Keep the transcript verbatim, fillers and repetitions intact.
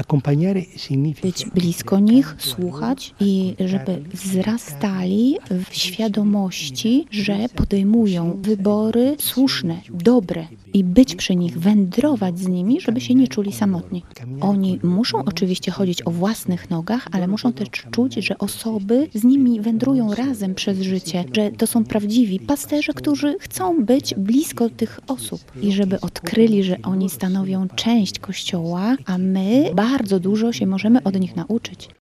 Być blisko nich, słuchać i żeby wzrastali w świadomości, że podejmują wybory słuszne, dobre i być przy nich, wędrować z nimi, żeby się nie czuli samotni. Oni muszą oczywiście chodzić o własnych nogach, ale muszą też czuć, że osoby z nimi wędrują razem przez życie, że to są prawdziwi pasterze, którzy chcą być blisko tych osób i żeby odkryli, że oni stanowią część Kościoła, a my bardzo dużo się możemy od nich nauczyć.